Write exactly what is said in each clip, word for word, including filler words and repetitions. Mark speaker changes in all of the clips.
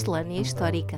Speaker 1: Miscelânea Histórica.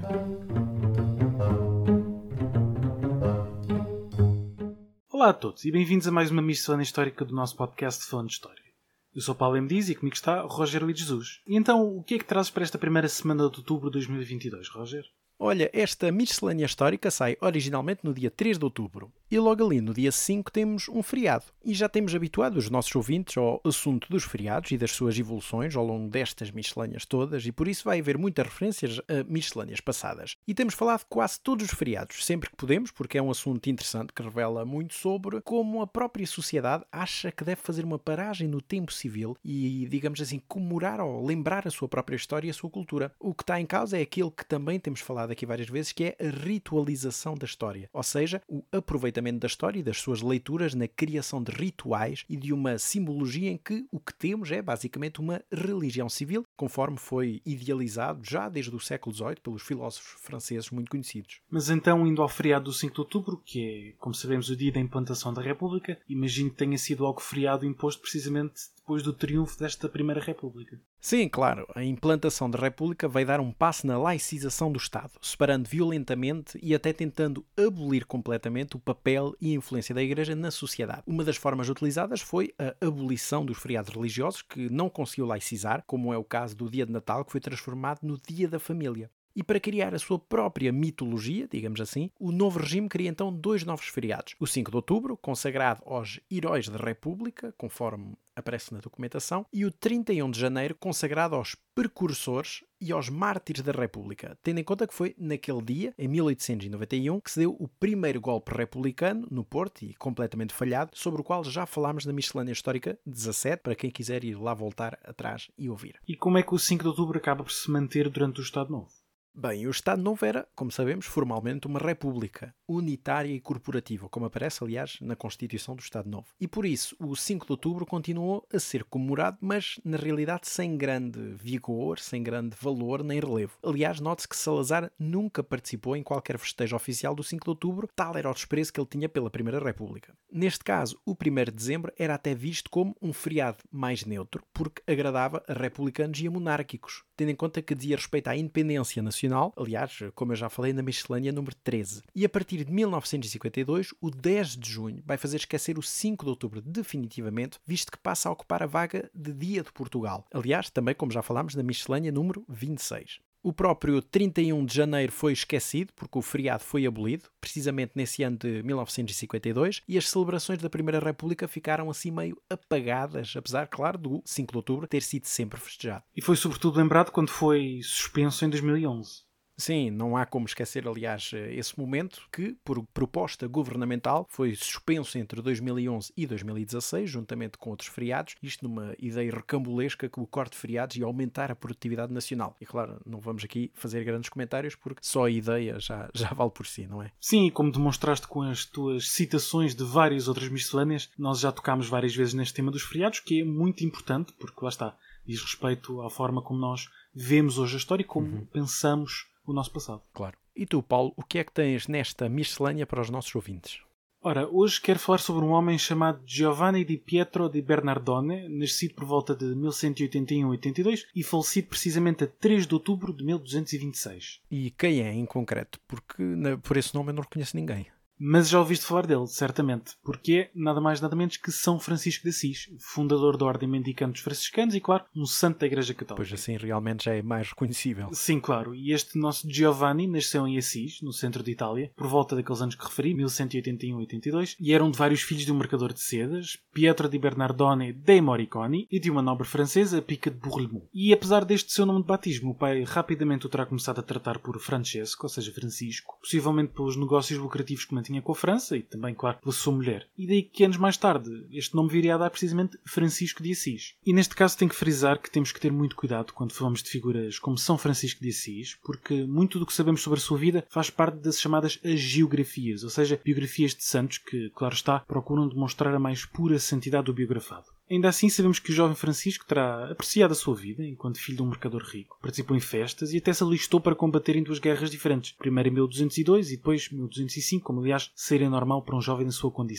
Speaker 2: Olá a todos e bem-vindos a mais uma Miscelânea Histórica do nosso podcast Falando de História. Eu sou Paulo M. Dias e comigo está Roger Lee Jesus. E então, o que é que trazes para esta primeira semana de outubro de dois mil e vinte e dois, Roger?
Speaker 3: Olha, esta miscelânea histórica sai originalmente no dia três de outubro e logo ali no dia cinco temos um feriado. E já temos habituado os nossos ouvintes ao assunto dos feriados e das suas evoluções ao longo destas miscelâneas todas e por isso vai haver muitas referências a miscelâneas passadas. E temos falado de quase todos os feriados, sempre que podemos, porque é um assunto interessante que revela muito sobre como a própria sociedade acha que deve fazer uma paragem no tempo civil e, digamos assim, comemorar ou lembrar a sua própria história e a sua cultura. O que está em causa é aquilo que também temos falado aqui várias vezes, que é a ritualização da história, ou seja, o aproveitamento da história e das suas leituras na criação de rituais e de uma simbologia em que o que temos é basicamente uma religião civil, conforme foi idealizado já desde o século dezoito pelos filósofos franceses muito conhecidos.
Speaker 2: Mas então, indo ao feriado do cinco de outubro, que é, como sabemos, o dia da implantação da República, imagino que tenha sido algo feriado imposto precisamente depois do triunfo desta Primeira República.
Speaker 3: Sim, claro, a implantação da República vai dar um passo na laicização do Estado, separando violentamente e até tentando abolir completamente o papel e a influência da Igreja na sociedade. Uma das formas utilizadas foi a abolição dos feriados religiosos, que não conseguiu laicizar, como é o caso do Dia de Natal, que foi transformado no Dia da Família. E para criar a sua própria mitologia, digamos assim, o novo regime cria então dois novos feriados. O cinco de outubro, consagrado aos heróis da República, conforme aparece na documentação, e o trinta e um de janeiro, consagrado aos precursores e aos mártires da República, tendo em conta que foi naquele dia, em mil oitocentos e noventa e um, que se deu o primeiro golpe republicano no Porto, e completamente falhado, sobre o qual já falámos na Miscelânea Histórica dezassete, para quem quiser ir lá voltar atrás e ouvir.
Speaker 2: E como é que o cinco de outubro acaba por se manter durante o Estado Novo?
Speaker 3: Bem, o Estado Novo era, como sabemos, formalmente uma república, unitária e corporativa, como aparece, aliás, na Constituição do Estado Novo. E por isso, o cinco de outubro continuou a ser comemorado, mas na realidade sem grande vigor, sem grande valor nem relevo. Aliás, note-se que Salazar nunca participou em qualquer festejo oficial do cinco de outubro, tal era o desprezo que ele tinha pela Primeira República. Neste caso, o primeiro de dezembro era até visto como um feriado mais neutro, porque agradava a republicanos e a monárquicos, tendo em conta que dizia respeito à independência nacional. Aliás, como eu já falei na miscelânea número treze. E a partir de mil novecentos e cinquenta e dois, o dez de junho vai fazer esquecer o cinco de outubro definitivamente, visto que passa a ocupar a vaga de Dia de Portugal. Aliás, também como já falámos na miscelânea número vinte e seis. O próprio trinta e um de janeiro foi esquecido, porque o feriado foi abolido, precisamente nesse ano de mil novecentos e cinquenta e dois, e as celebrações da Primeira República ficaram assim meio apagadas, apesar, claro, do cinco de outubro ter sido sempre festejado.
Speaker 2: E foi sobretudo lembrado quando foi suspenso em dois mil e onze.
Speaker 3: Sim, não há como esquecer, aliás, esse momento que, por proposta governamental, foi suspenso entre dois mil e onze e dois mil e dezasseis, juntamente com outros feriados, isto numa ideia recambulesca que o corte de feriados ia aumentar a produtividade nacional. E claro, não vamos aqui fazer grandes comentários porque só a ideia já, já vale por si, não é?
Speaker 2: Sim, e como demonstraste com as tuas citações de várias outras miscelâneas, nós já tocámos várias vezes neste tema dos feriados, que é muito importante, porque lá está, diz respeito à forma como nós vemos hoje a história e como uhum. pensamos o nosso passado.
Speaker 3: Claro. E tu, Paulo, o que é que tens nesta miscelânea para os nossos ouvintes?
Speaker 2: Ora, hoje quero falar sobre um homem chamado Giovanni di Pietro di Bernardone, nascido por volta de mil cento e oitenta e um a oitenta e dois e falecido precisamente a três de outubro de mil duzentos e vinte e seis.
Speaker 3: E quem é em concreto? Porque por esse nome eu não reconheço ninguém.
Speaker 2: Mas já ouviste falar dele, certamente, porque é nada mais nada menos que São Francisco de Assis, fundador da Ordem Mendicante dos Franciscanos e, claro, um santo da Igreja Católica.
Speaker 3: Pois assim, realmente já é mais reconhecível.
Speaker 2: Sim, claro. E este nosso Giovanni nasceu em Assis, no centro de Itália, por volta daqueles anos que referi, mil cento e oitenta e um a oitenta e dois, e era um de vários filhos de um mercador de sedas, Pietro di Bernardone dei Moriconi, e de uma nobre francesa, Pica de Bourlemont. E apesar deste seu nome de batismo, o pai rapidamente o terá começado a tratar por Francesco, ou seja, Francisco, possivelmente pelos negócios lucrativos que mantinha com a França e também, claro, pela sua mulher. E daí que anos mais tarde este nome viria a dar precisamente Francisco de Assis. E neste caso tenho que frisar que temos que ter muito cuidado quando falamos de figuras como São Francisco de Assis, porque muito do que sabemos sobre a sua vida faz parte das chamadas agiografias, ou seja, biografias de santos que, claro está, procuram demonstrar a mais pura santidade do biografado. Ainda assim, sabemos que o jovem Francisco terá apreciado a sua vida enquanto filho de um mercador rico. Participou em festas e até se alistou para combater em duas guerras diferentes. Primeiro em mil duzentos e dois e depois mil duzentos e cinco, como aliás seria normal para um jovem na sua condição.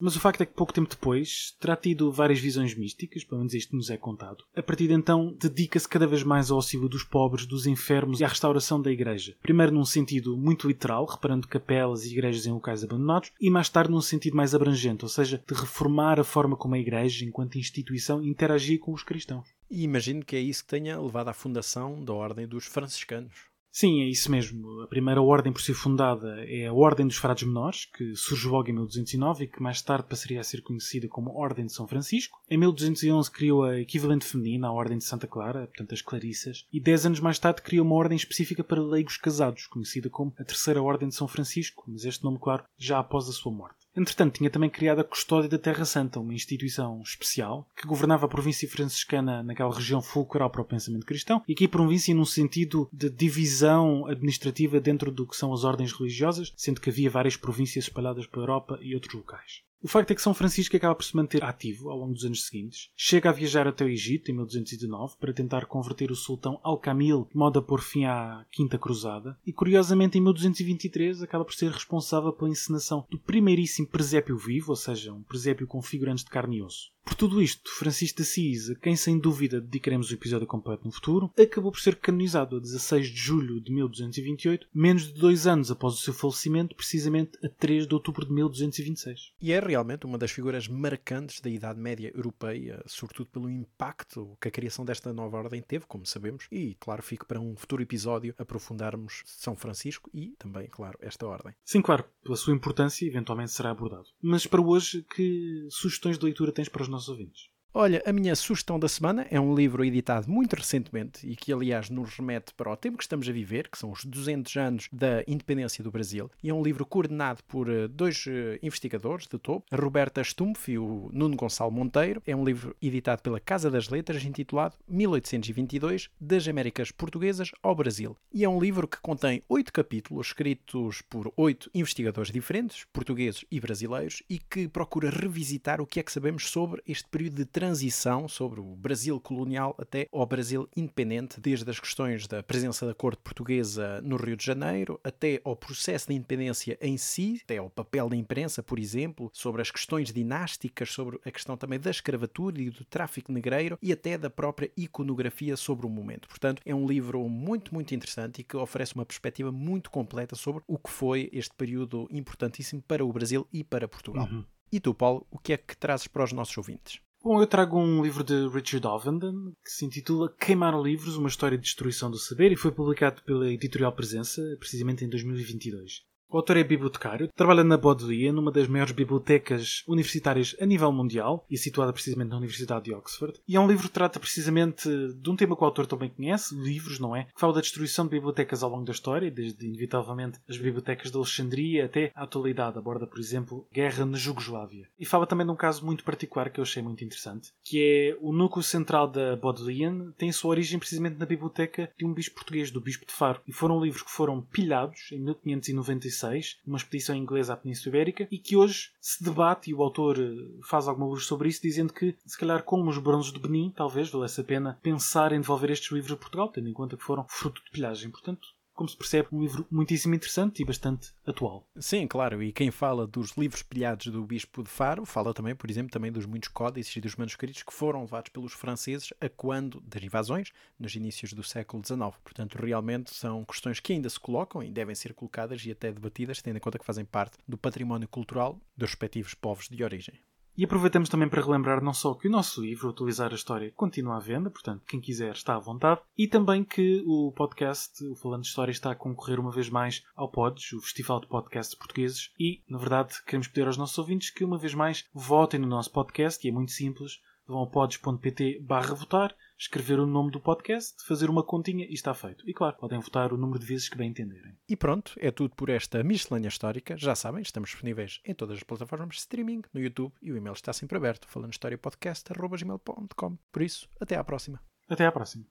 Speaker 2: Mas o facto é que pouco tempo depois terá tido várias visões místicas, pelo menos isto nos é contado. A partir de então, dedica-se cada vez mais ao auxílio dos pobres, dos enfermos e à restauração da igreja. Primeiro num sentido muito literal, reparando capelas e igrejas em locais abandonados, e mais tarde num sentido mais abrangente, ou seja, de reformar a forma como a igreja, enquanto instituição, interagia com os cristãos.
Speaker 3: E imagino que é isso que tenha levado à fundação da Ordem dos Franciscanos.
Speaker 2: Sim, é isso mesmo. A primeira ordem por si fundada é a Ordem dos Frades Menores, que surge logo em mil duzentos e nove e que mais tarde passaria a ser conhecida como Ordem de São Francisco. Em mil duzentos e onze criou a equivalente feminina, a Ordem de Santa Clara, portanto as Clarissas, e dez anos mais tarde criou uma ordem específica para leigos casados, conhecida como a Terceira Ordem de São Francisco, mas este nome, claro, já após a sua morte. Entretanto, tinha também criado a Custódia da Terra Santa, uma instituição especial que governava a província franciscana naquela região fulcral para o pensamento cristão, e aqui província num sentido de divisão administrativa dentro do que são as ordens religiosas, sendo que havia várias províncias espalhadas pela Europa e outros locais. O facto é que São Francisco acaba por se manter ativo ao longo dos anos seguintes. Chega a viajar até o Egito em mil duzentos e dezenove para tentar converter o sultão Al-Kamil de modo a pôr fim à Quinta Cruzada e, curiosamente, em mil duzentos e vinte e três acaba por ser responsável pela encenação do primeiríssimo presépio vivo, ou seja, um presépio com figurantes de carne e osso. Por tudo isto, Francisco de Assis, a quem sem dúvida dedicaremos o episódio completo no futuro, acabou por ser canonizado a dezasseis de julho de mil duzentos e vinte e oito, menos de dois anos após o seu falecimento, precisamente a três de outubro de mil duzentos e vinte e seis.
Speaker 3: E é realmente uma das figuras marcantes da Idade Média Europeia, sobretudo pelo impacto que a criação desta nova ordem teve, como sabemos, e, claro, fico para um futuro episódio aprofundarmos São Francisco e também, claro, esta ordem.
Speaker 2: Sim, claro, pela sua importância eventualmente será abordado. Mas para hoje, que sugestões de leitura tens para os nossos ouvintes?
Speaker 3: Olha, a minha sugestão da semana é um livro editado muito recentemente e que, aliás, nos remete para o tempo que estamos a viver, que são os duzentos anos da independência do Brasil. E é um livro coordenado por dois investigadores de topo, a Roberta Stumpf e o Nuno Gonçalo Monteiro. É um livro editado pela Casa das Letras, intitulado mil oitocentos e vinte e dois, das Américas Portuguesas ao Brasil. E é um livro que contém oito capítulos escritos por oito investigadores diferentes, portugueses e brasileiros, e que procura revisitar o que é que sabemos sobre este período de transição sobre o Brasil colonial até ao Brasil independente, desde as questões da presença da corte portuguesa no Rio de Janeiro, até ao processo de independência em si, até ao papel da imprensa, por exemplo, sobre as questões dinásticas, sobre a questão também da escravatura e do tráfico negreiro e até da própria iconografia sobre o momento. Portanto, é um livro muito, muito interessante e que oferece uma perspectiva muito completa sobre o que foi este período importantíssimo para o Brasil e para Portugal. Uhum. E tu, Paulo, o que é que trazes para os nossos ouvintes?
Speaker 2: Bom, eu trago um livro de Richard Ovenden que se intitula Queimar Livros, uma história de destruição do saber e foi publicado pela Editorial Presença, precisamente em dois mil e vinte e dois. O autor é bibliotecário, trabalha na Bodleian, numa das maiores bibliotecas universitárias a nível mundial e situada precisamente na Universidade de Oxford. E é um livro que trata precisamente de um tema que o autor também conhece, livros, não é? Que fala da destruição de bibliotecas ao longo da história, desde inevitavelmente as bibliotecas de Alexandria até à atualidade. Aborda, por exemplo, guerra na Jugoslávia. E fala também de um caso muito particular que eu achei muito interessante, que é o núcleo central da Bodleian tem a sua origem precisamente na biblioteca de um bispo português, do Bispo de Faro. E foram livros que foram pilhados em mil quinhentos e noventa e seis, uma expedição inglesa à Península Ibérica, e que hoje se debate, e o autor faz alguma luz sobre isso, dizendo que, se calhar, como os bronzes de Benin, talvez valesse a pena pensar em devolver estes livros a Portugal, tendo em conta que foram fruto de pilhagem. Portanto, como se percebe, um livro muitíssimo interessante e bastante atual.
Speaker 3: Sim, claro, e quem fala dos livros pilhados do Bispo de Faro, fala também, por exemplo, também dos muitos códices e dos manuscritos que foram levados pelos franceses a quando das invasões, nos inícios do século dezenove. Portanto, realmente são questões que ainda se colocam e devem ser colocadas e até debatidas, tendo em conta que fazem parte do património cultural dos respectivos povos de origem.
Speaker 2: E aproveitamos também para relembrar não só que o nosso livro, Utilizar a História, continua à venda, portanto, quem quiser está à vontade, e também que o podcast, o Falando de História, está a concorrer uma vez mais ao Pods, o Festival de Podcasts Portugueses, e, na verdade, queremos pedir aos nossos ouvintes que, uma vez mais, votem no nosso podcast, e é muito simples, vão a pods.pt barra votar, escrever o nome do podcast, fazer uma continha e está feito. E claro, podem votar o número de vezes que bem entenderem.
Speaker 3: E pronto, é tudo por esta miscelânea histórica. Já sabem, estamos disponíveis em todas as plataformas de streaming, no YouTube, e o e-mail está sempre aberto, falando história podcast arroba gmail ponto com. Por isso, até à próxima.
Speaker 2: Até à próxima.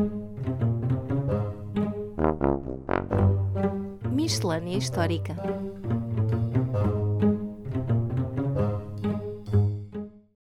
Speaker 1: Miscelânea Histórica.